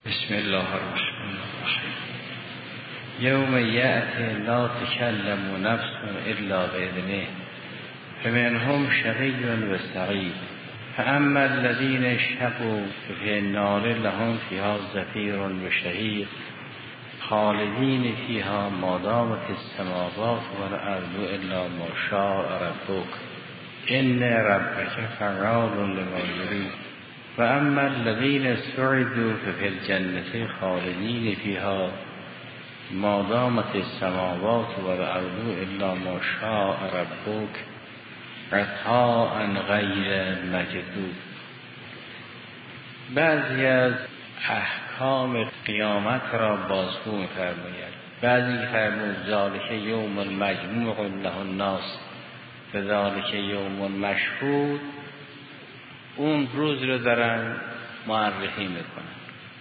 بسم الله الرحمن الرحیم. یوم یأتی لا تکلم نفس الا باذنه فمنهم شقی و سعید فاما الذین شقوا ففی النار لهم فیها زفیر و شهیق خالدین فیها ما دامت السماوات والارض الا ما شاء ربک ان ربک فعال لما یرید و اما الذین سعدوا ففی الجنة خالدین فیها ما دامت السماوات والارض الا ما شاء ربک عطاء غیر مجدود. بعضی از احکام قیامت را بازگو می‌فرماید. بعضی فرمود ذالک یوم مجموع له الناس و ذالک یوم مشهود. اون روز رو دارن معرفی میکنن.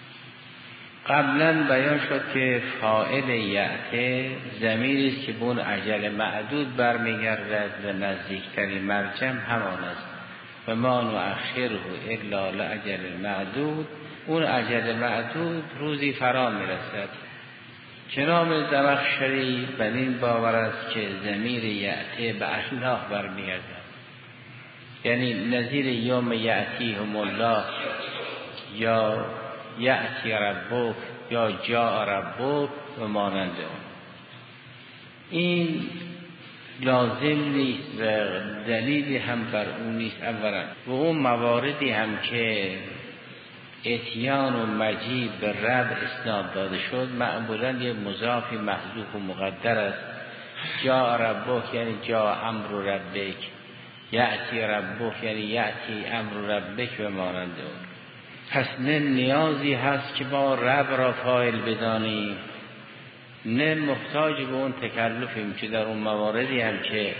قبلا بیان شد که فاعل یأتی ضمیری است که به اون اجل معدود برمیگردد و نزدیکترین مرجع همان است و ما نؤخره الا لاجل معدود. اون اجل معدود روزی فرا میرسد. جناب زمخشری بر این باور است که ضمیر یأتی به الله برمیگردد، یعنی نظیر یوم یأتیهم الله یا یأتی ربک یا جاء ربک و مانند اون. این لازم نیست و دلیلی هم بر اون نیست. اولا و اون مواردی هم که اتیان و مجیء به رب اسناد داده شد معمولا یه مضافی محذوف و مقدر است. جاء ربک یعنی جاء امر ربک، یأتی ربک یعنی یأتی امر ربک و مانند اون. پس نه نیازی هست که ما رب را فاعل بدانیم، نه محتاج به اون تکلفیم که در اون مواردی هم که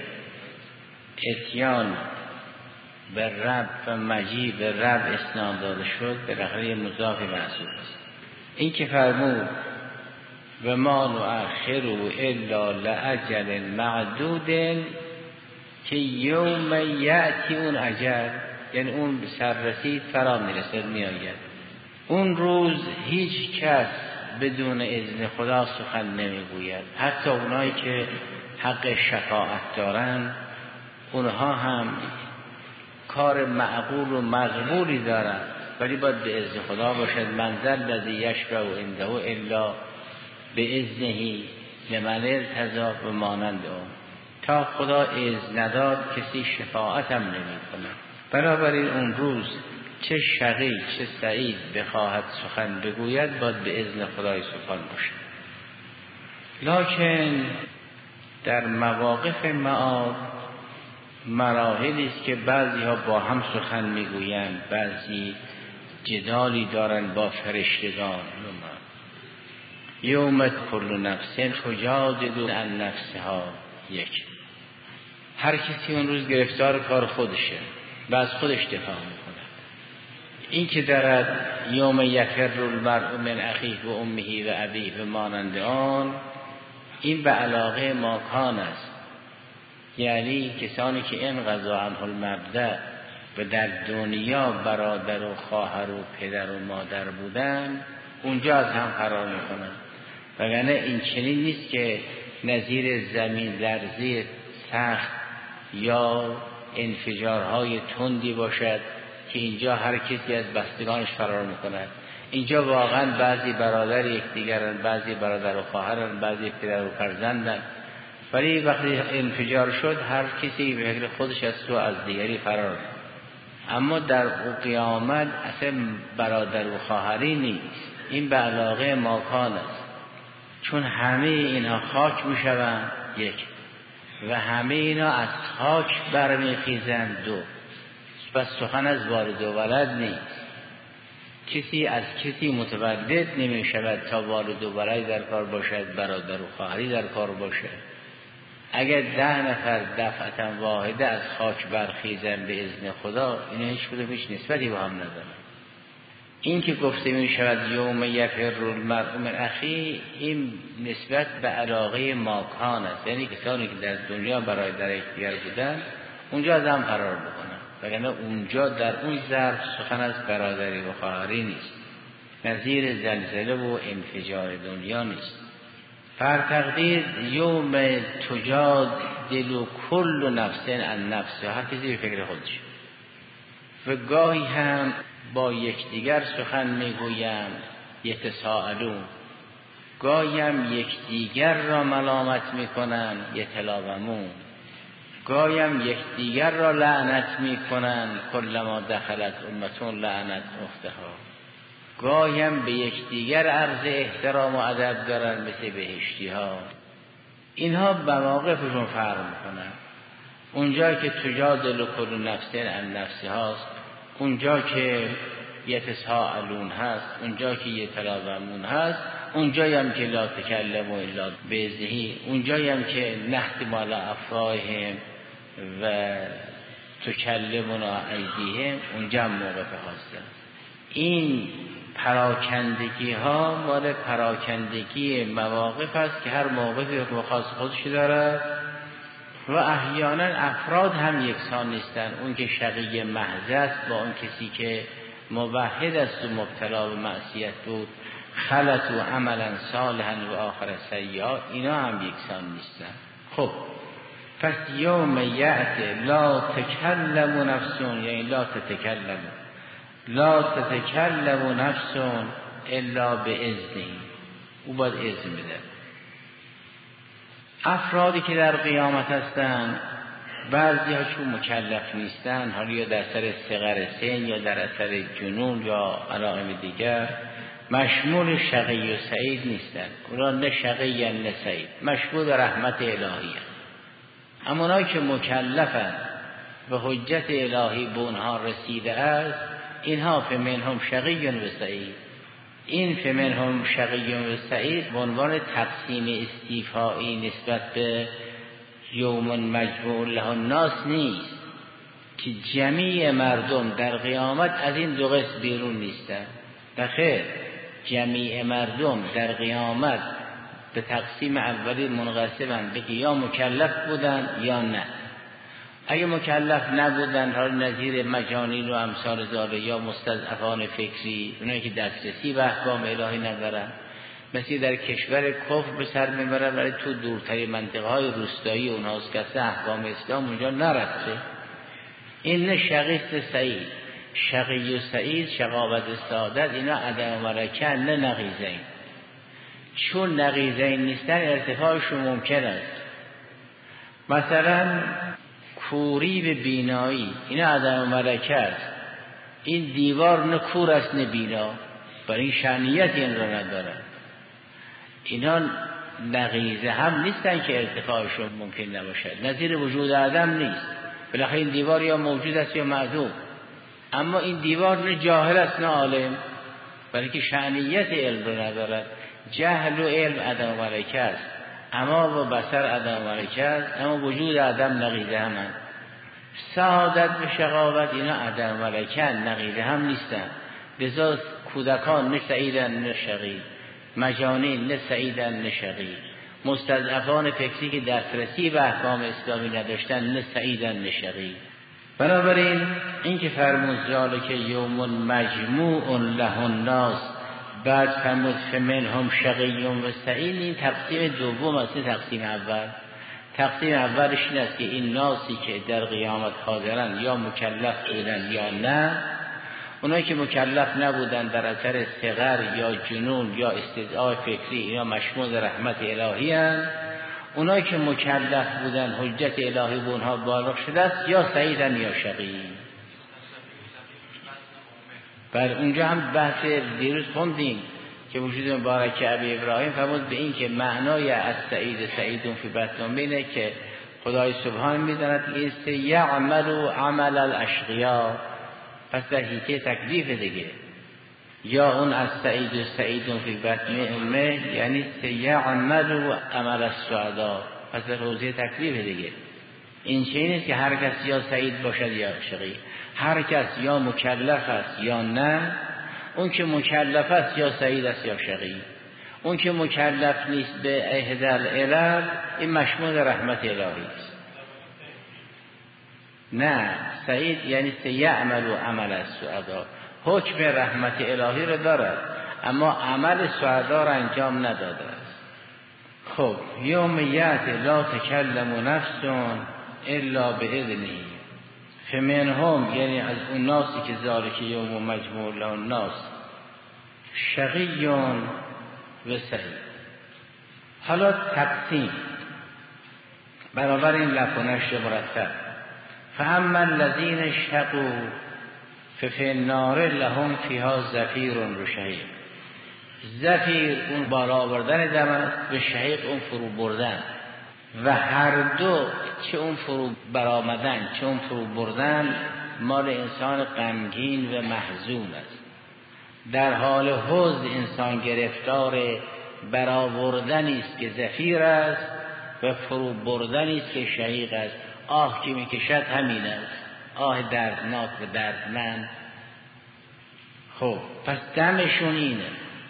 اتیان به رب و مجیء به رب اسناد داده شد بالاخره مضاف محذوف است. این که فرمود و ما نؤخره الا لاجل معدود که یوم یأتی اون اجل یعنی اون سررسید فرا میرسد میآید. اون روز هیچ کس بدون اذن خدا سخن نمیگوید. حتی اونایی که حق شفاعت دارن اونها هم کار معقول و مقبولی دارن ولی باید به اذن خدا باشد. من ذا الذی یشفع عنده الا باذنه لمن ارتضی و مانند اون. تا خدا اذن نداد کسی شفاعت هم نمی کنه. بنابراین اون روز چه شقی چه سعید بخواهد سخن بگوید باید به اذن خدای سبحان باشه. لکن در مواقف معاد مراحلی است که بعضی ها با هم سخن میگویند، بعضی جدالی دارن با فرشتگان. یوم کل نفس تجادل عن نفسها. یک، هر کسی اون روز گرفتار کار خودشه و از خودش دفاع میکنه. این که دارد یوم یفر المرء من اخیه و امه و ابیه و مانند آن، این به علاقه ماکان است. یعنی کسانی که این قضا عنه المبدأ و در دنیا برادر و خواهر و پدر و مادر بودن اونجا از هم فرار میکنن. وگرنه این چنین نیست که نظیر زمین لرزی سخت یا انفجارهای تندی باشد که اینجا هر کسی از بستگانش فرار میکند. اینجا واقعا بعضی برادر یکدیگرن، بعضی برادر و خواهرن، بعضی پدر و فرزندن، ولی وقتی انفجار شد هر کسی به فکر خودش است و از دیگری فرار میکند. اما در قیامت اصلا برادر و خواهری نیست. این به علاقه ماکان است، چون همه اینها خاک میشوند. یک، و همه اینا از خاک برمیخیزند. دو، پس سخن از والد و ولد نیست. کسی از کسی متولد نمی شود تا والد و ولد در کار باشد، برادر و خواهری در کار باشد. اگر 10 نفر دفعتا واحده از خاک برخیزند به اذن خدا، اینا هیچ کدوم هیچ نسبتی با هم ندارن. این که گفته می شود یوم یفر المرء من اخیه، این نسبت به علاقه ماکان است. یعنی کسانی که در دنیا برای در یکدیگر بودن اونجا از هم فرار بکنن، وگرنه اونجا در اون ظرف سخن از برادری و خواهری نیست. نظیر زلزله و انفجار دنیا نیست. فر تقدیر یوم تجادل کل نفس عن نفسها، هر کسی به فکر خودش. و گاهی هم با یکدیگر سخن میگویند یتساءلون، گاهی هم یکدیگر را ملامت میکنند یتلاومون، گاهی هم یکدیگر را لعنت میکنند کلما دخلت امتون لعنت اختها، گاهی هم به یکدیگر عرض احترام و ادب دارن مثل بهشتی ها. اینها مواقفشون فرق میکنن. اونجا که تجادل کل نفس عن نفسهاست، اونجا که یتساءلون هست، اونجا که یتلاومون هست، اونجایی هم که لا تکلموا الا باذنه، اونجایی هم که نختم علی افواههم و تکلمنا ایدیهم، اونجا هم موقف هستن. این پراکندگی ها مال پراکندگی مواقف است که هر موقفی خاص خودش داره و احیانا افراد هم یکسان نیستن. اون که شقی محض است با اون کسی که موحد است و مبتلا به معصیت بود، خلط و عملا صالحا و آخر سیئا، اینا هم یکسان نیستن. خب پس یوم یأتی لا تکلم نفس، یعنی لا تتکلم، لا تتکلم نفس الا باذنه، او باید اذن بده. افرادی که در قیامت هستند، بعضی ها چون مکلف نیستن، حالا یا در اثر صغر سن یا در اثر جنون یا علائم دیگر، مشمول شقی و سعید نیستن. اونا نه شقی نه سعید، مشمول رحمت الهی هست. اما اونایی که مکلفن به حجت الهی به اونها رسیده است، اینها فمنهم شقی و سعید. این فمنهم شقی و سعید به عنوان تقسیم استیفایی نسبت به یوم مجموع له الناس نیست که جمیع مردم در قیامت از این دو قسم بیرون نیستن. بخیر، جمیع مردم در قیامت به تقسیم اولی منقسمن به یا مکلف بودن یا نه. اگه مکلف نبودن، حالا نظیر مجانین و امثال ذاله یا مستضعفان فکری، اونایی که دسترسی به احکام الهی ندارن، مثل در کشور کفر به سر میبرن، ولی تو دورترین منطقه های روستایی اونهاست که احکام اسلام اونجا نرسه. این نه شقیست سعید. شقی و سعید، شقاوت سعادت، اینا عدم ملکه نه نقیضین. چون نقیضین نیستن ارتفاعشون ممکن است. مثلا کوری به بینایی، اینا عدم ملکه است. این دیوار نه کور است نه بینا، برای این شأنیت این را ندارن. اینا نقیضه هم نیستن که ارتفاعشون ممکن نباشد، نظیر وجود عدم نیست. بالاخره این دیوار یا موجود است یا معدوم. اما این دیوار نه جاهل است نه عالم، برای که شأنیت علم رو ندارد. جهل و علم عدم ملکه است، اما و بصر عدم ملکه است، اما وجود عدم نقیضه هم هست. سعادت و شقاوت اینا عدم ملکه نقیضه هم نیستن. لذا کودکان نه سعیدن نه شقی، مجانین نه سعیدن نه شقی، مستضعفان فکری که دسترسی به احکام اسلامی نداشتن نه سعیدن نه شقی. بنابراین این که فرمود ذالک یوم مجموع له الناس، بعد فرمود فمنهم شقی و سعید، این تقسیم دوم است، تقسیم اول. تقسیم اولش این است که این ناسی که در قیامت حاضرن یا مکلف بودن یا نه. اونایی که مکلف نبودن در اثر صغر یا جنون یا استضعاف فکری، اینا مشمول رحمت الهی هستند. اونایی که مکلف بودن حجت الهی به اونها بالغ شده است، یا سعیدن یا شقی. بر اونجا هم بحث دیروز خوندیم که وجود مبارک ابی ابراهیم فرمود به این که معنای از سعید سعیدون فی بطن اینه که خدای سبحان میداند لیست یعمل عمل الاشقیا، پس در حیطه تکلیف دیگه. یا اون از سعید سعیدون فی بطن امه یعنی یعمل عمل السعدا، پس در حوزه تکلیف دیگه. این چه نیست که هر کس یا سعید باشد یا شقی، هر کس یا مکلف است یا نه. اون که مکلف است یا سعید است یا شقی، اون که مکلف نیست به احدال الال، این مشمول رحمت الهی است. نه، سعید یعنی سیعمل و عمل السعدا، حکم رحمت الهی رو دارد. اما عمل سعدا را انجام نداده است. خب یوم یأتی لا تکلم نفس الا باذنه فمنهم، یعنی از اون ناسی که ذالک یوم مجموع له الناس شقی و سعید. حالا تقسیم برابر این لفظ و نشر مرتب. فاما الذین شقوا ففی النار لهم فیها زفیر و شهیق. زفیر اون بالا آوردن دم است و شهیق اون فرو بردن، و هر دو چه اون فرو برآمدن چه اون فرو بردن مال انسان غمگین و محزون است. در حال حزن انسان گرفتار برآوردنی است که زفیر است و فرو بردنی است که شهیق است. آه که میکشد همین است، آه دردناک و دردمند. خب پس دمشون اینه،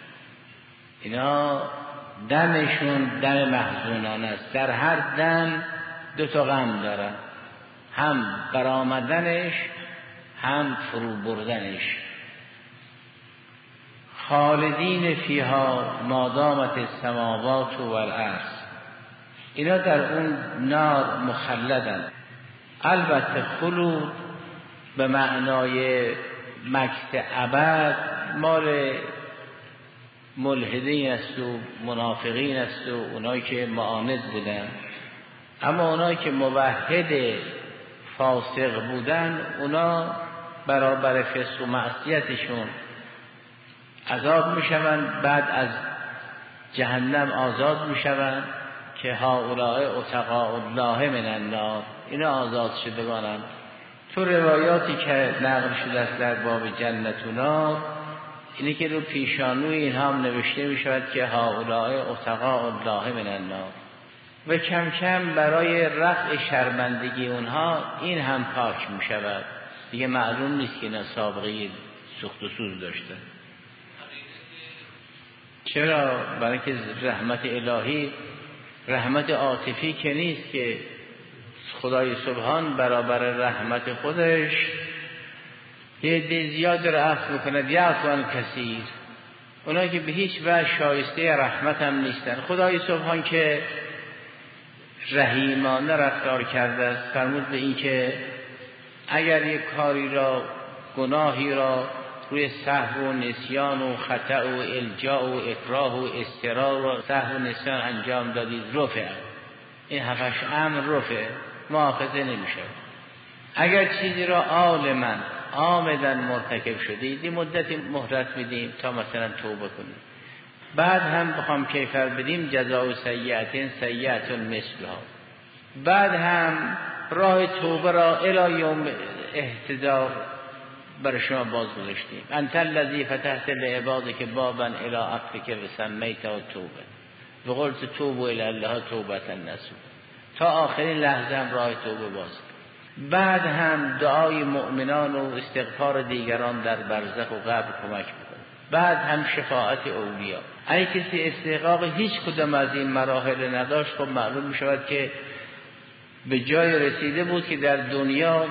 اینا دمشون دم محزونان است. در هر دم دو تا غم دارن، هم برآمدنش هم فرو بردنش. خالدین فیها ما دامت السماوات و الارض. اینا در اون نار مخلدن. البته خلود به معنای مکث ابد مال ملحدین است و منافقین است و اونایی که معاند بودن. اما اونایی که موحد فاسق بودن، اونا برابر فسق و معصیتشون عذاب میشوند، بعد از جهنم آزاد میشوند که هؤلاء اتقاء الله من النار، اینا آزاد شدگانند. تو روایاتی که نقل شده است در باب جنت و نار، اینی که رو پیشانوی اینها هم نوشته می شود که هؤلاء اتقاء الله من النار، و کم کم برای رفع شرمندگی اونها این هم پاک می شود دیگه. معلوم نیست که اینا سابقه سخت و سوز داشته. چرا؟ برای که رحمت الهی رحمت عاطفی که نیست، که خدای سبحان برابر رحمت خودش یه عده زیاد رو عفو میکند. یعفو عن کثیر. اونایی که به هیچ وجه شایسته رحمت هم نیستن. خدای سبحان که رحیمانه رفتار کرده است، فرمود به این که اگر یک کاری را، گناهی را روی سهو و نسیان و خطأ و الجاء و اکراه و اضطرار و سهو و نسیان انجام دادید، رفع، این 7 امر رفع، مؤاخذه نمیشه. اگر چیزی را عالما عامدا مرتکب شدید، این مدتی مهلت میدیم تا مثلا توبه کنید. بعد هم بخوام کیفر بدیم جزاء سیئة سیئة مثلها. بعد هم راه توبه را الی یوم احتضار برای شما باز گذاشتیم. انت الذی فتحت لعبادک بابا الی عفوک و سمیته توبه و قلت توبوا الی الله توبة نصوحا. تا آخرین لحظه هم راه توبه باز. بعد هم دعای مؤمنان و استغفار دیگران در برزخ و قبر کمک میکنه. بعد هم شفاعت اولیاء. اگه کسی استحقاق هیچ کدام از این مراحل نداشت، خب معلوم میشود که به جای رسیده بود که در دنیا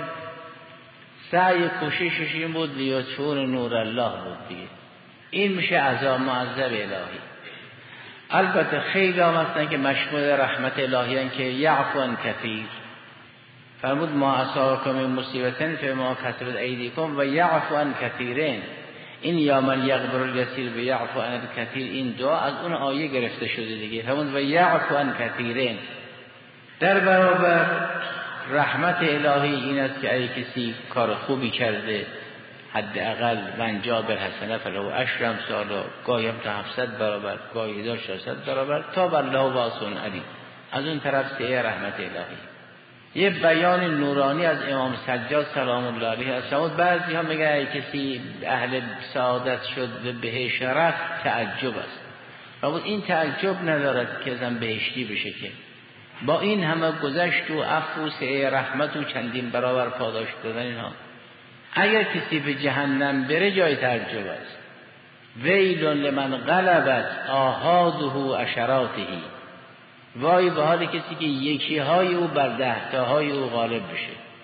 سعی کوششش این بود لیطفئون نور الله بود دیگه. این میشه عذاب معذب الهی. البته خیلی هم هستن که مشمول رحمت الهی هستن که یعفو عن کثیر. فرمود ما اصابکم من مصیبت فبما کسبت ایدیکم و یعفو عن کثیرین. این یا من یغفر الیسیر و یعفو عن الکثیر، این دعا از اون آیه گرفته شده دیگه. فرمود و یعفو عن کثیرین. در برابر رحمت الهی این است که اگه کسی کار خوبی کرده، حداقل من جا بر حسنه فله عشر امثالها، گاهی هم تا 700 برابر، گاهی 1600 برابر، تا بالله واسع علی. از اون طرف سعی رحمت الهی. یه بیان نورانی از امام سجاد سلام الله علیه است. بعضی ها میگن اگه کسی اهل سعادت شد و بهشت رفت تعجب است. اما این تعجب ندارد که زن بهشتی بشه، که با این همه گذشت و عفو و سعی رحمت و چندین برابر پاداش دادن اینها، اگر کسی به جهنم بره جای تعجب است. ویل لمن غلبت آحاده عشراته. وای به حال کسی که یکی های او بر 10 تاهای او غالب بشه.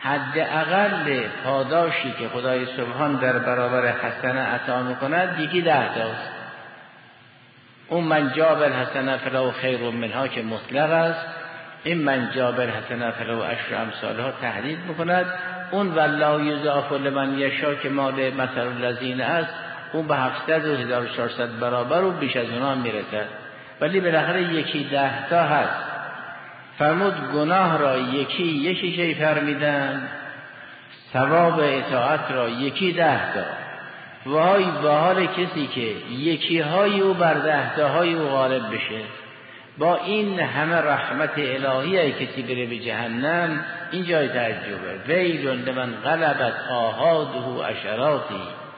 حداقل پاداشی که خدای سبحان در برابر حسنه عطا میکند یکی 10 تاست. اون من جاب الحسنه فله خیر منها که مطلق است، این من جاب الحسنه فله عشر امثالها تحدید میکند. اون والله یضاعف لمن یشاء که مال مثل الذین است، اون به 700 و 1400 برابر و بیش از اونها میرسد، ولی بالاخره یکی 10 تا هست. فرمود گناه را یکی شیفر میدن، ثواب اطاعت را یکی 10 تا. وای به حال کسی که یکی های او بر 10 تاهای او غالب بشه. با این همه رحمت الهی کسی بره به جهنم، این جای تعجبه. ویل لمن غلبت آحاده عشراتی.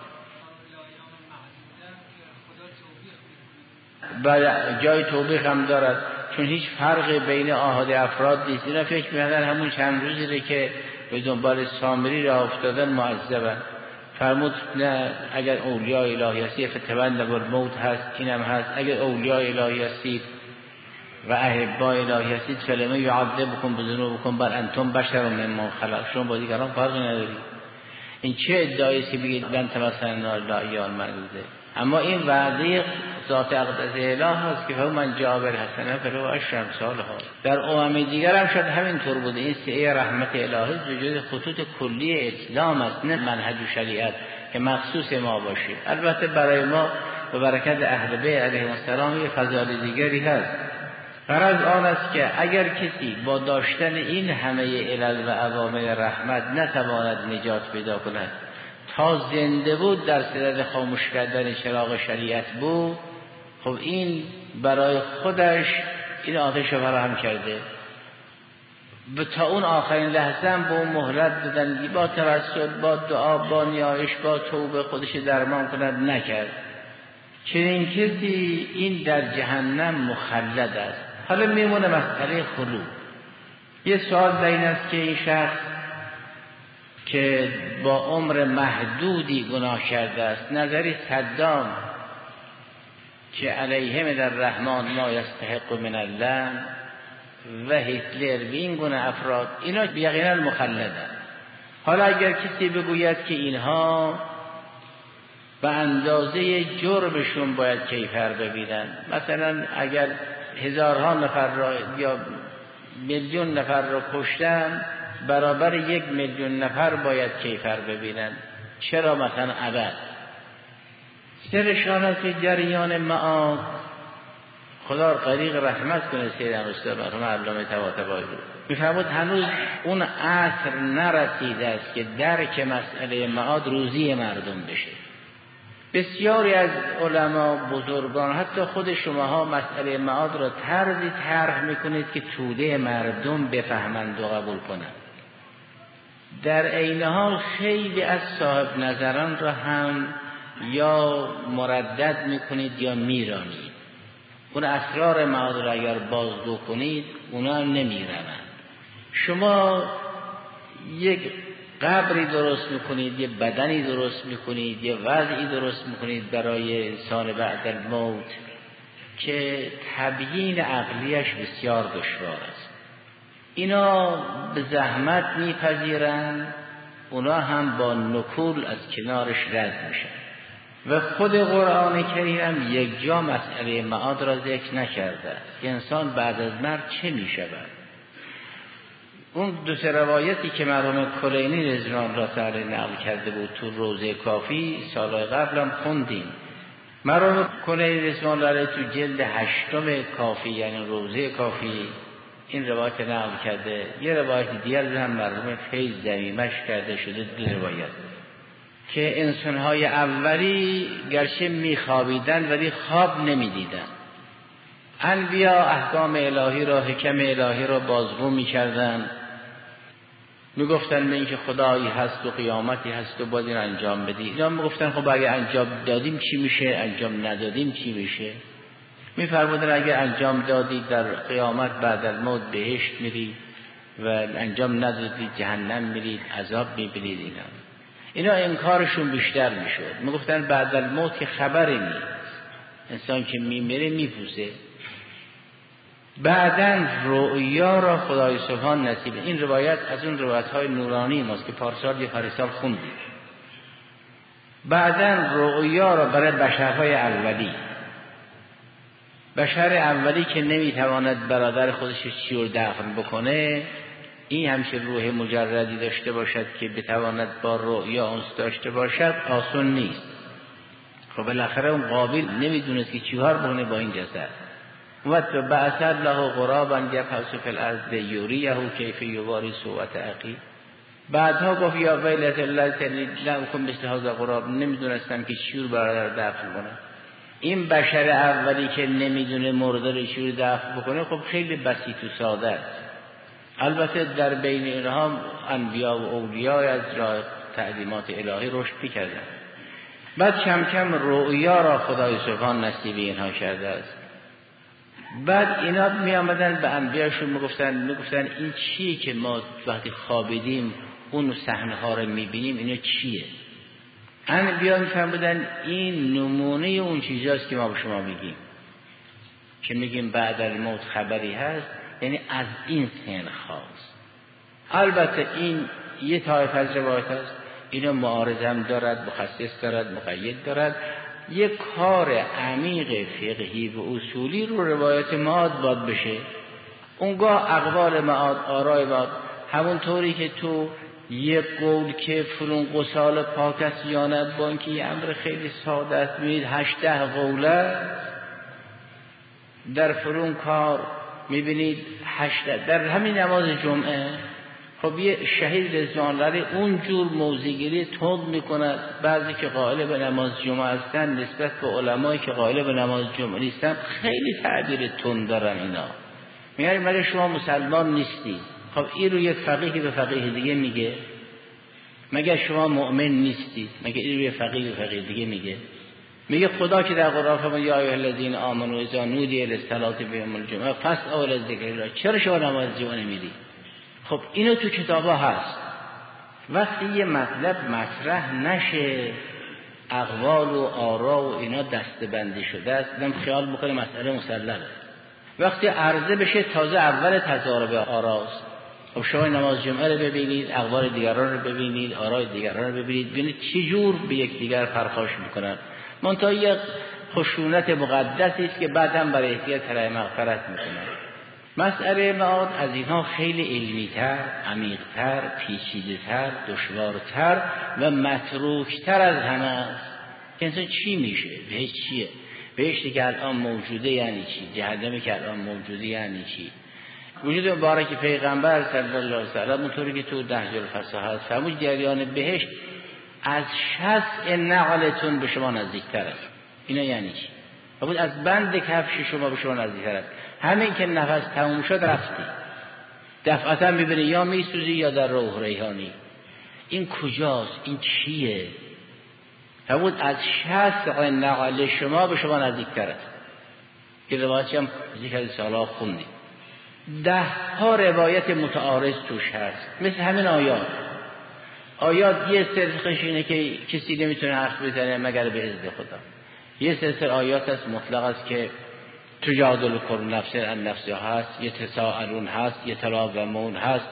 جای توبیخ هم دارد، چون هیچ فرقی بین آحاد افراد نیست. اینا فکر می‌کردن همون چند روزی که به دنبال سامری راه افتادن معذبن. فرمود نه، اگر اولیاء الهی هستی فتبنب الموت هست، اینم هست. اگر اولیاء الهی هستید و احباء الهی هستید فلما یعذبکم بذنوبکم بل انتم بشر ممن خلق. شما با دیگران فرقی ندارید. این چه ادعایی است که بگید لن تمسنا النار الا ایام معدوده؟ اما این وعده ذات اقدس اله هست که من جاب الحسنه فله عشر امثالها. در امم دیگر هم شاید همینطور بوده. این سعی رحمت الهی وجود خطوط کلی اسلام است، نه منهج و شریعت که مخصوص ما باشه. البته برای ما به برکت اهل بیت علیهم السلام یه فضایل دیگری هست. غرض آن است که اگر کسی با داشتن این همه علل و عوامل رحمت نتواند نجات پیدا کند، تا زنده بود در صدد خاموش کردن چراغ شریعت بود، خب این برای خودش این آتش رو فراهم کرده. تا اون آخرین لحظه هم به اون مهلت دادن، با توسل، با دعا، با نیایش، با توبه خودش درمان کند، نکرد. چنین کسی این در جهنم مخلد است. حالا میمونه مسئله خلود. یه سوال در این است که این شخص که با عمر محدودی گناه کرده است، نظری صدام که علیهم در رحمان ما یستحق من الله و هتلر و این گونه افراد، اینا یقینا مخلدن. حالا اگر کسی بگوید که اینها به اندازه جرمشون باید کیفر ببینن، مثلا اگر هزارها نفر را یا میلیون نفر را کشتن، برابر 1 میلیون نفر باید کیفر ببینن، چرا مثلا ابد؟ سرشان است که جریان معاد خدا غریق رحمت کنه سید استاد مرحوم علامه طباطبایی رو میفرمود هنوز اون عصر نرسیده است که درک مسئله معاد روزی مردم بشه. بسیاری از علما بزرگان، حتی خود شماها، مسئله معاد را طرزی طرح میکنید که توده مردم بفهمند و قبول کنند. در عین حال خیلی از صاحب نظران را هم یا مردد میکنید یا میرانید. اون اسرار معاد را اگر بازگو کنید اونا نمیرانند. شما یک قبری درست میکنید، یه بدنی درست میکنید، یه وضعی درست میکنید برای انسان بعد الموت که تبیین عقلیش بسیار دشوار است. اینا به زحمت میپذیرند، اونا هم با نکول از کنارش رد میشن. و خود قرآن کریم هم یک جا مسئله معاد را ذکر نکرده که انسان بعد از مرگ چه میشود. اون 2 روایتی که مرحوم کلینی رضوان الله تعالی نقل کرده بود تو روزه کافی، سالهای قبل هم خوندیم. مرحوم کلینی رضوان الله تو جلد 8 کافی، یعنی روزه کافی، این روایت نقل کرده. یه روایت دیگر هم مرحوم فیض ضمیمش کرده، شده 2 روایت که انسان‌های اولی گرچه میخوابیدن ولی خواب نمیدیدن. انبیا احکام الهی را، حکم الهی را بازگو میکردن، میگفتن به اینکه خدایی هست و قیامتی هست و باید این انجام بدی. اینا میگفتن خب اگه انجام دادیم چی میشه، انجام ندادیم چی میشه. میفرمودن اگه انجام دادید در قیامت بعد الموت بهشت میرید و انجام ندادید جهنم میرید، عذاب میبینید. اینا انکارشون بیشتر میشد. میگفتن بعد الموت که خبری نیست، انسان که میمیره میپوسه. بعدن رؤیا را خدای سبحان نصیب. این روایت از اون روایت‌های نورانی ماست که پارسال یا پریسال خوندیم. بعدن رؤیا را برای بشرهای اولی، بشر اولی که نمیتواند برادر خودش چیور دفن بکنه، این همیشه روح مجردی داشته باشد که بتواند با رؤیا انس داشته باشد، آسان نیست. خب بالاخره اون قابیل نمیدونست که چیکار بکنه با این جسد. و بعث الله غرابا یبحث فی الارض یریه کیف یواری سوءة اخیه. بعدها گفت یا ویلة الله لم اکن مثل هذا غراب، نمیدونستم که چیور برادر دفن کنه. این بشر اولی که نمیدونه مرده چیور دفن بکنه، خب خیلی بسیط و ساده است. البته در بین اینها انبیا و اولیاء از راه تعلیمات الهی رشد کردن. بعد کم کم رؤیا را خدای سبحان نصیب اینها کرده است. بعد اینا می آمدن به انبیاشون میگفتن این چیه که ما وقتی خوابیدیم اون صحنه ها رو میبینیم، اینا چیه؟ انبیا میفهمیدن این نمونه اون چیزاست که ما به شما میگیم، که میگیم بعد الموت خبری هست، یعنی از این سن خاص. البته این یه طایفه از روایت هست، اینا معارض هم دارد، مخصص دارد، مقید دارد. یک کار عمیق فقهی و اصولی رو روایت معاد باد بشه. اونگاه اقوال معاد، آرای معاد، همون طوری که تو یک قول که فلون قسال پاک است یا نه، با اینکه یه امر خیلی ساده است، میبینید 18 قوله در فلون کار، میبینید 18 در همین نماز جمعه. خب یه شهید رضوان‌الله اونجور موضع‌گیری تند میکند. بعضی که قائل به نماز جمعه هستن نسبت به علمایی که قائل به نماز جمعه نیستن خیلی تعبیر تند دارن. اینا میگن مگه شما مسلمان نیستی؟ خب این رو یک فقیه به فقیه دیگه میگه. مگه شما مؤمن نیستی؟ مگه این رو یک فقیه به فقیه دیگه میگه. میگه خدا که در قرآن فرمود یا ایها الذین آمنوا اذا نودی للصلاة یوم الجمعه فاسعوا الی الذکر الله. چرا شما نماز جمعه نمیری؟ خب اینو تو کتابا هست. وقتی یه مطلب مطرح نشه، اقوال و آرا و اینا دسته‌بندی شده است، دم خیال میکنه مسئله مسلمه. وقتی عرضه بشه تازه اول تضارب آراست. خب شما نماز جمعه رو ببینید، اقوال دیگران رو ببینید، آرای دیگران رو ببینید، ببینید چه جور به یک دیگر پرخاش میکنن. منتها یک خشونت مقدسی است که بعداً برای احتیاط طلب مغفرت میکنن. مسئله معاد از اینها خیلی علمی‌تر، عمیق‌تر، پیچیده‌تر، دشوارتر و متروک‌تر از همه است. که انسان چی میشه؟ بهش چیه؟ بهشتی که الان موجوده یعنی چی؟ جهنمی که الان موجوده یعنی چی؟ وجود مبارک پیغمبر صلی الله علیه و سلم اونطوری که تو نهج الفصاحه هست فرمود جریان بهشت از شسع نعلتون به شما نزدیک‌تر است. اینا یعنی چی؟ بود از بند کفش شما به شما نزدیک‌تر است. همین که نفس تموم شد رفتی، دفعتا میبینی یا میسوزی یا در روح ریحانی. این کجاست؟ این چیه؟ بود از شسع نعل شما به شما نزدیک‌تر است. که روایتی هم ذکر از سالها خوندیم. 10 روایت متعارض توش هست، مثل همین آیات یه سرخش اینه که کسی نمیتونه حرف بزنه مگر به اذن خدا. یه سلسله آیات هست مطلق است که تجادل کل نفس عن نفسها هست، یتساءلون هست، یتلاومون هست،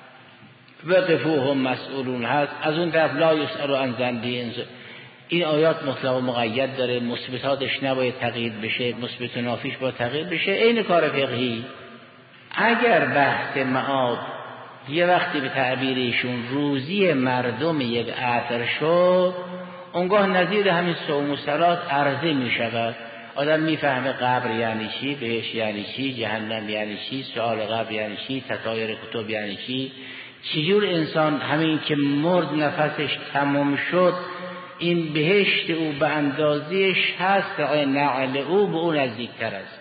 وقفوهم مسئولون هست. از اون طرف لا یسألوا عن ذنبهم. این آیات مطلق و مقید داره، مثبتاتش نباید تقیید بشه، مثبت و نافیش باید تقیید بشه. این کار فقهی. اگر بحث معاد یه وقتی به تعبیرشون روزی مردم یک عصر شد، اونگاه نظیر همین صوم و صلات عرضه می شود. آدم میفهمه قبر یعنی چی، بهشت یعنی چی، جهنم یعنی چی، سؤال قبر یعنی چی، تطایر کتب یعنی چی. چجور انسان همین که مرد نفسش تمام شد، این بهشت او به اندازه شست نعل او به اون نزدیکتر است.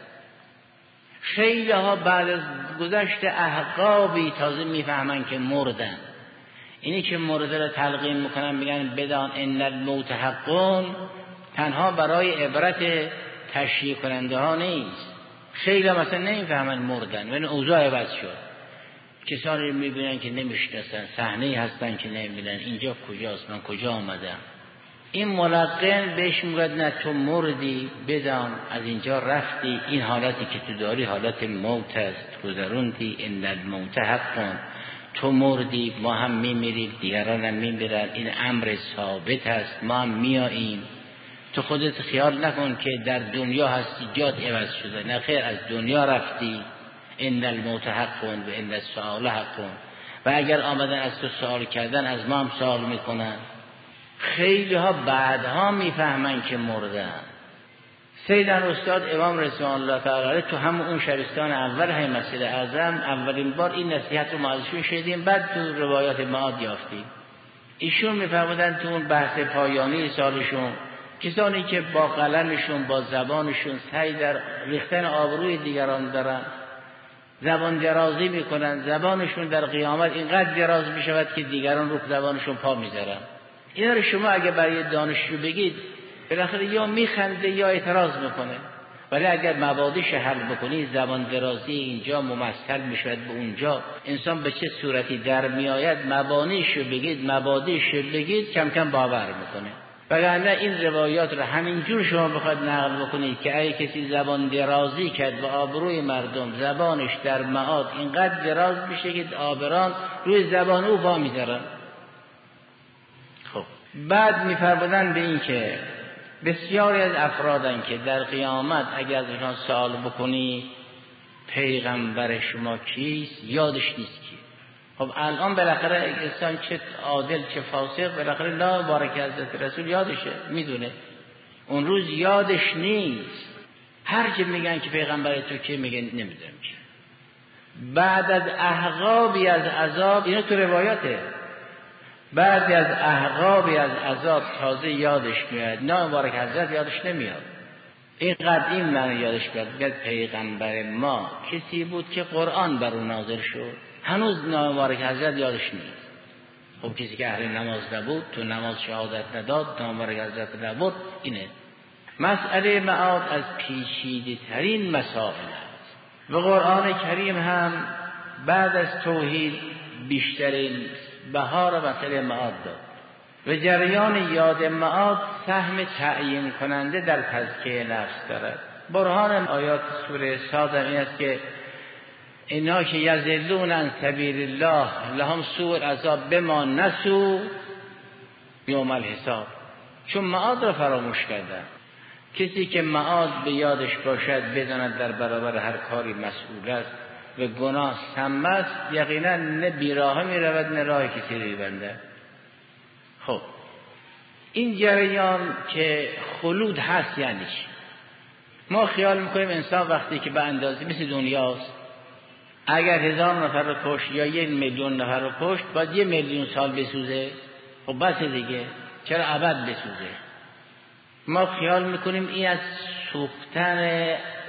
خیلی ها بعد از گذشت احقابی تازه میفهمن که مردن. اینی که مرده رو تلقین میکنن میگن بدان ان الموت حقون، تنها برای عبرت تشریح کننده ها نیست. خیلی مثلا نمیفهمن مردن و این اوضاع عوض شد. کسانی میبینن که نمیشناسن، صحنه‌ای هستن که نمیبینن اینجا کجاست، من کجا آمدم. این ملقن بهش میگه نه تو مردی، بدان از اینجا رفتی، این حالتی که تو داری حالت موت است، گذروندی، ان الموت حق، تو مردی، ما هم میمیریم، دیگران هم میمیرن، این امر ثابت است، ما هم میاییم. تو خودت خیال نکن که در دنیا هستی جات عوض شده، نه خیر، از دنیا رفتی. ان الموت حق و ان السؤال حق، و اگر آمدن از تو سوال کردن از ما هم سوال میکنن. خیلی ها بعدها میفهمن که مردن. سیدن استاد امام رضوان الله تعالی علیه تو همون اون شبستان اول های مسجد اعظم اولین بار این نصیحت رو ما ازشون شنیدیم، بعد تو روایات معاد یافتیم. ایشون میفرمودن تو اون بحث پایانی سالشون، کسانی که با قلمشون با زبانشون سعی در ریختن آبروی دیگران دارن، زبان درازی میکنن، زبانشون در قیامت اینقدر دراز میشود که دیگران رو زبانشون پا میذارن. اینا رو شما اگه برای دانشجو بگید بالاخره یا میخنده یا اعتراض میکنه، ولی اگر مبادیش حل بکنید، زبان درازی اینجا ممثل میشود به اونجا، انسان به چه صورتی در میآید مبانیش رو بگید، مبادیش رو بگید، کم کم باور میکنه. وگرنه این روایات رو همینجور شما بخواید نقل بکنید که اگه کسی زبان درازی کرد و آبروی مردم، زبانش در معاد اینقدر دراز میشه که آبران روی زبان او پا میذارن. خب بعد میفرمودن به این که بسیاری از افرادن که در قیامت اگر ازشان سوال بکنی پیغمبر شما کیست، یادش نیست کی. خب الان بالاخره انسان چه عادل چه فاسق بالاخره لا مبارک حضرت رسول یادشه، میدونه. اون روز یادش نیست. هر که میگن که پیغمبر تو کی، میگن نمیدونم کی. بعد از احقابی از عذاب، اینا تو روایاته، بعد از احقابی از عذاب تازه یادش میاد. نه مبارک حضرت یادش نمیاد. این قدیم من یادش بیاد پیغمبر ما کسی بود که قرآن بر اون نازل شد، هنوز مبارک حضرت یادش نیست. خب کسی که اهل نماز نبود، تو نماز شهادت نداد، مبارک حضرت نبود. اینه مسئله معاد از پیچیده ترین مسائل است و قرآن کریم هم بعد از توحید بیشترین بها را مسئله معاد داد و جریان یاد معاد سهم تعیین کننده در تزکیه نفس دارد. برهان آیات سوره صاد این است که اینا که یضلون عن سبیل الله لهم سوء العذاب بما نسوا یوم الحساب، چون معاد را فراموش کردن. کسی که معاد به یادش باشد بداند در برابر هر کاری مسئول است و گناه سم است، یقینا نه بیراه می رود نه راه کسی رو بنده. خب این جریان که خلود هست یعنی چی؟ ما خیال میکنیم انسان وقتی که به اندازه مثل دنیاست، اگر 1000 نفر رو کشت یا 1,000,000 نفر رو کشت باید 1,000,000 سال بسوزه. خب بس دیگه، چرا ابد بسوزه؟ ما خیال میکنیم این از سوختن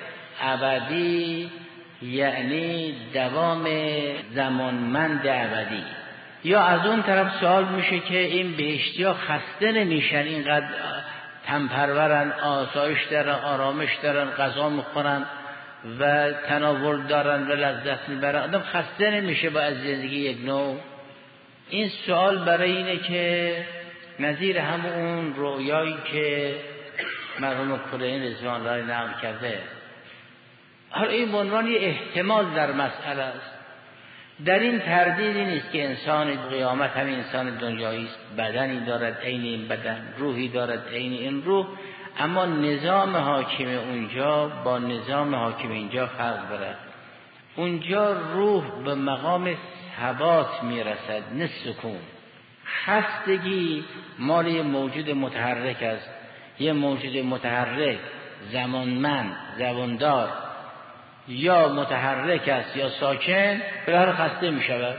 ابدی یعنی دوام زمانمند ابدی. یا از اون طرف سوال میشه که این بهشتی ها خسته نمیشن، اینقدر تنپرورن، آسایش دارن، آرامش دارن، غذا میخورن و تناول دارن و لذت میبرن، آدم خسته نمیشه با از زندگی یک نوع؟ این سوال برای اینه که نظیر همون رویایی که مرحوم کلینی رضوان الله نقل کرده. حالا این عنوان یه احتمال در مسئله است. در این تردیدی نیست که انسان قیامت هم انسان دنیایی است، بدنی دارد عین این بدن، روحی دارد عین این روح، اما نظام حاکم اونجا با نظام حاکم اینجا فرق دارد. اونجا روح به مقام ثبات میرسد نه سکون. خستگی مال یه موجود متحرک است، یه موجود متحرک زمانمند زباندار یا متحرک است یا ساکن بالاخره خسته می شود.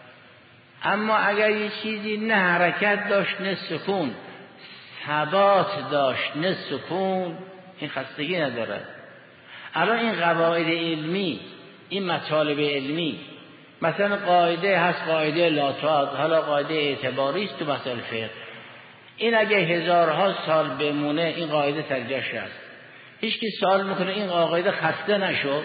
اما اگر یه چیزی نه حرکت داشت نه سکون، ثبات داشت نه سکون، این خستگی ندارد. الان این قواعد علمی، این مطالب علمی، مثلا قاعده هست قاعده لاتواد، حالا قاعده اعتباری است تو مسائل فقه، این اگه هزارها سال بمونه این قاعده سرجاش هست. هیچ کی سوال میکنه این قاعده خسته نشد؟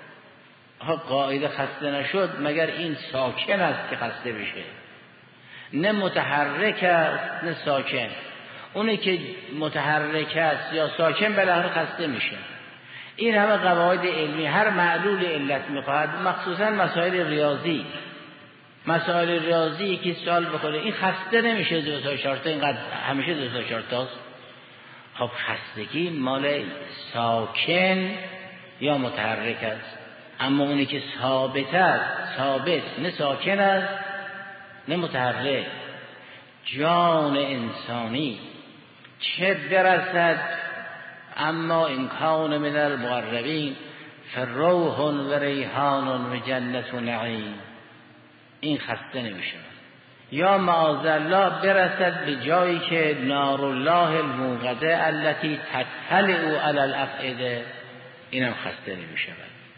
قاعده خسته نشد مگر این ساکن است که خسته بشه؟ نه متحرک است نه ساکن. اونی که متحرک است یا ساکن بالاخره خسته میشه. این همه قواعد علمی، هر معلول علت میخواهد، مخصوصا مسائل ریاضی. مسائل ریاضی که سوال بکنه این خسته نمیشه 2 تا 4 تا، اینقدر همیشه 2 تا 4 تاست. خب خستگی مال ساکن یا متحرک است، اما اونی که ثابت است، ثابت نه ساکن است نه متحرک. جان انسانی چه برسد اما این کان من المقربین فروح و ریحان و جنت و نعیم، این خسته نمیشه. یا معاذالله برسد به جایی که نار الله الموقده التي تطلع علی الافئده، اینم خسته نمیشه.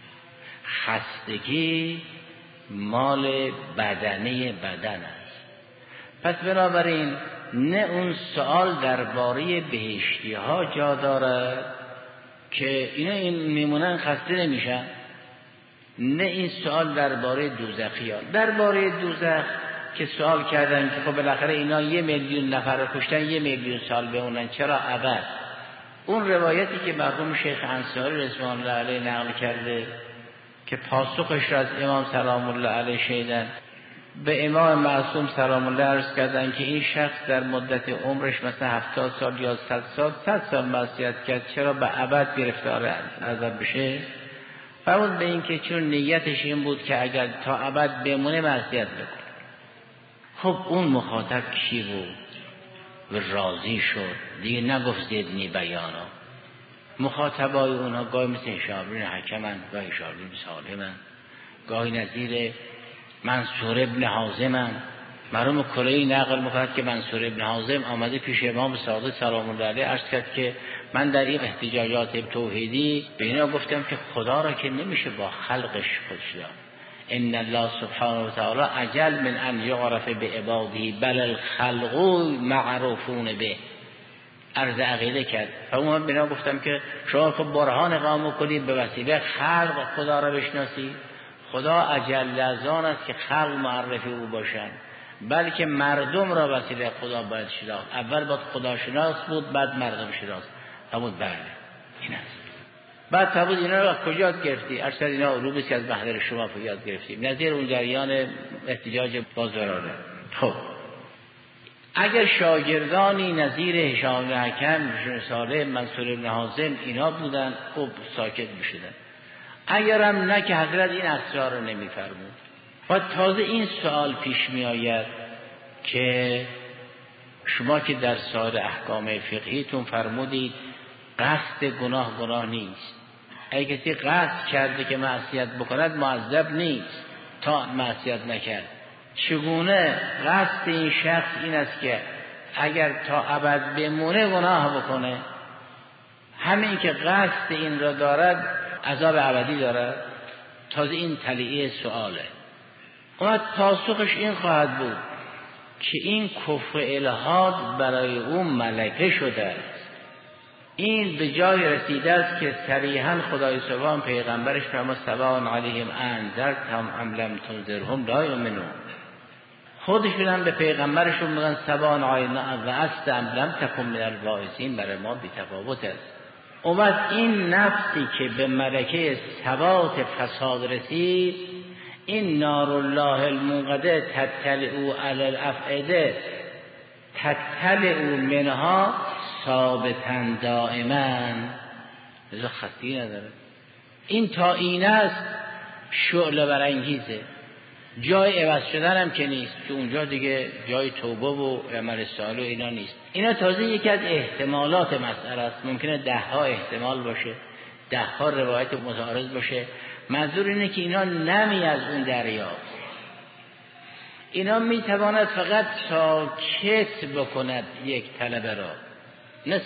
خستگی مال بدنه بدن است. پس بنابراین نه اون سوال درباره بهشتی ها جا دارد که اینا این میمونن خسته نمیشن، نه این سوال درباره دوزخی ها. درباره دوزخ که سوال کردن که خب بالاخره اینا 1 میلیون نفر رو کشتن 1 میلیون سال بمونن، چرا ابد؟ اون روایتی که مرحوم شیخ انصاری رضوان الله علیه نقل کرده که پاسخش را از امام سلام الله علیه شنیدن، به امام معصوم سلام الله عرض کردن که این شخص در مدت عمرش مثلا 70 سال یا 100 سال معصیت کرد، چرا به ابد گرفتار عذاب بشه؟ فرمود به این که چون نیتش این بود که اگر تا ابد بمونه معصیت بکنه. خب اون مخاطب کی بود؟ و راضی شد دیگه، نگفت زدنی بیانا. مخاطبای اونها گاهی مثل هشام بن حکمن، گاهی هشام بن سالمن، گاهی نظیر منصور ابن حازمن. مرحوم کلهی نقل می‌کند که منصور ابن حازم آمده پیش امام صادق سلام الله علیه عرض کرد که من در این احتجاجات توحیدی به اینا گفتم که خدا را که نمیشه با خلقش خودش داد. ان الله سبحانه و تعالی اجل من ان یعرف بعباده بل الخلق معروفون به. عرض عقیده کرد. فمون بنا گفتم که شما خب برهان اقامه کنید به وسیله خلق خدا را بشناسید. خدا اجل از آن است که خلق معرفی او باشند، بلکه مردم را وسیله خدا باید شناخت. اول باید خدا شناس بود، بعد مردم شناس. فرمود بله این است. بعد فرمود اینا رو کجا یاد گرفتی؟ ارشد اینا علومی که از محضر شما یاد گرفتیم، نظیر اون جریان احتجاج بازارانه. خب اگر شاگردانی نظیر هشام بن حکم، صالح، منصور بن حازم اینا بودن خب ساکت میشدن. اگرم نه که حضرت این اسرار رو نمیفرمود. و تازه این سوال پیش می آید که شما که در سایر احکام فقهیتون فرمودید قصد گناه نیست. اگه کسی قصد کرده که معصیت بکند معذب نیست تا معصیت نکرد. چگونه قصد این شخص این است که اگر تا ابد بمونه گناه بکنه؟ همین که قصد این را دارد عذاب ابدی دارد. تازه این تلیعه سؤاله. اما پاسخش این خواهد بود که این کفر الحاد برای اون ملکه شده است. این به جای رسیده است که صریحا خدای سبحان پیغمبرش فرمود سواء علیهم انذرتهم ام لم تنذرهم لا یؤمنون. خودشون هم به پیغمبرشون میگن سواء علینا وعظت ام لم تکن من الواعظین، برای ما بی‌تفاوت است. اومد این نفسی که به ملکه ثبات فساد رسید، این نار الله الموقده تطلع علی الافئده تطلع منها ثابتا دائما، لذا خطی نداره. این تا این است شعله برانگیزه. جای عوض شدن هم که نیست، که اونجا دیگه جای توبه و عمل صالح اینا نیست. اینا تازه یکی از احتمالات مسئله است. ممکنه 10 احتمال باشه، 10 روایت متعارض باشه. منظور اینه که اینا نمی از اون دریاست. اینا میتواند فقط ساکت بکند یک طلبه را، نه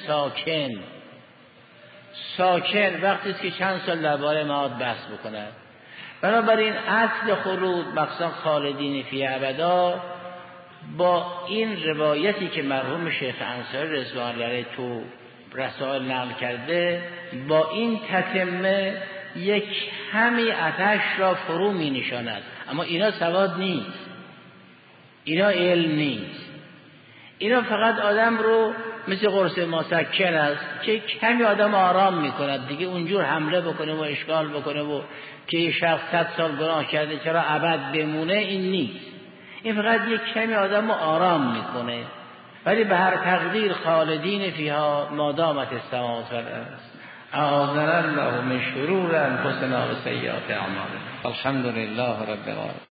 ساکن وقتی است که چند سال درباره معاد بحث بکند. بنابراین اصل خلود مقصد خالدین فی ابدا با این روایتی که مرحوم شیخ انصاری رضوان الله علیه تو رسائل نقل کرده، با این تتمه یک همی آتش را فرو می نشاند. اما اینا سواد نیست، اینا علم نیست. اینا فقط آدم رو مثل قرص مسکن است که کمی آدم آرام میکند دیگه اونجور حمله بکنه و اشکال بکنه و که یه شخص 100 سال گناه کرده چرا ابد بمونه، این نیست. این فقط یک کمی آدم آرام میکنه، ولی به هر تقدیر خالدین فیها ما دامت السماوات والارض. اعاذنا الله من شرور انفسنا و سیئات اعمالنا. الحمد لله رب العالمین.